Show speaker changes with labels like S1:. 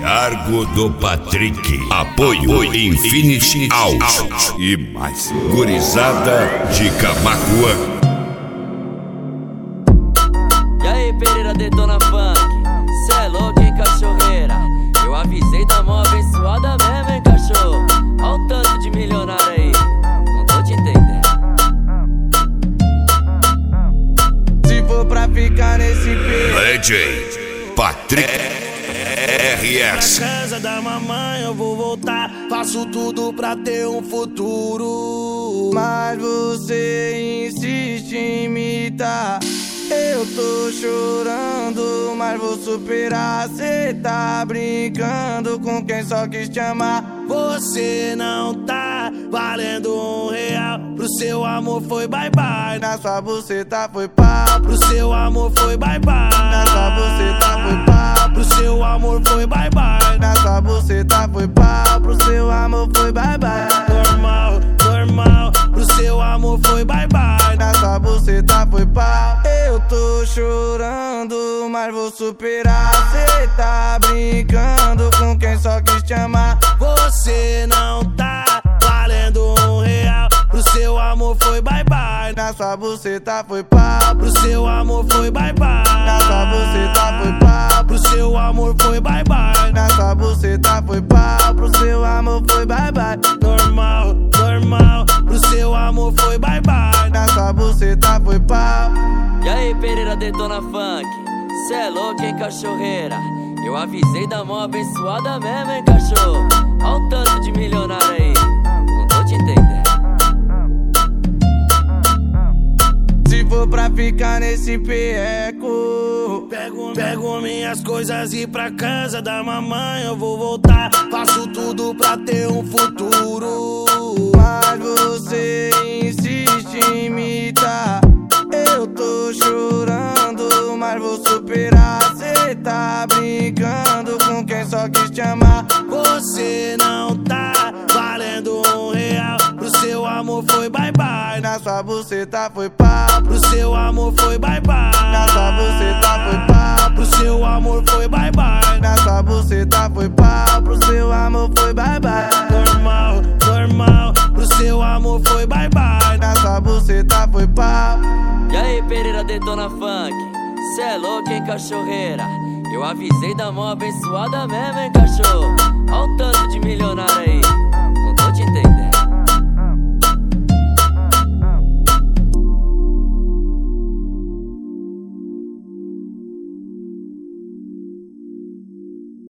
S1: cargo do Patrick. Apoio Infinity Áudio e mais gurizada de Camaquã.
S2: E aí, Pereira detona funk, cê é louco, hein, cachorreira? Eu avisei da mão abençoada mesmo, hein, cachorro? Olha o tanto de milionário aí, não tô te entendendo.
S3: Se for pra ficar nesse peito,
S1: DJ Patrick RS.
S3: pra casa da mamãe eu vou voltar. Faço tudo pra ter um futuro, mas você insiste em imitar. Eu tô chorando, mas vou superar. Cê tá brincando com quem só quis te amar. Você não tá valendo R$1. Pro seu amor foi bye bye. Na sua buceta foi pá. Pro seu amor foi bye bye. Na sua buceta foi pá. Pro seu amor foi bye bye. Na sua buceta foi pá. Pro seu amor foi bye bye. Normal, normal. Pro seu amor foi bye bye. Na sua buceta foi pá. Eu tô chorando, mas vou superar. Cê tá brincando com quem só quis te amar. Você não tá valendo R$1. Pro seu amor foi bye bye. Na sua buceta foi pá. Pro seu amor foi bye bye. Na sua buceta foi pá. Pro seu amor foi bye bye. Na sua buceta foi pá. Pro seu amor foi bye bye. Normal, normal. Pro seu amor foi bye bye. Na sua buceta foi pá.
S2: E aí, Pereira detona funk, cê é louco, hein, cachorreira? Eu avisei da mão abençoada mesmo, hein, cachorro? Olha o tanto de milionário aí, não tô te entendendo.
S3: Se for pra ficar nesse perreco, pego minhas coisas e pra casa da mamãe eu vou voltar. Faço tudo pra ter um futuro, mas você insiste em imitar. Eu tô chorando, mas vou superar. Cê tá brincando com quem só quis te amar. Você não tá valendo R$1. Pro seu amor foi bye bye. Na sua buceta foi pá. Pro seu amor foi bye bye. Na sua buceta foi pá. Pro seu amor foi bye bye. Na sua buceta foi pá. Pro seu amor foi bye bye. Normal, normal. Pro seu amor foi bye bye. Na sua buceta foi pá.
S2: E aí, Pereira detona funk, cê é louco, hein, cachorreira? Eu avisei da mão abençoada mesmo, hein, cachorro? Olha o tanto de milionário aí.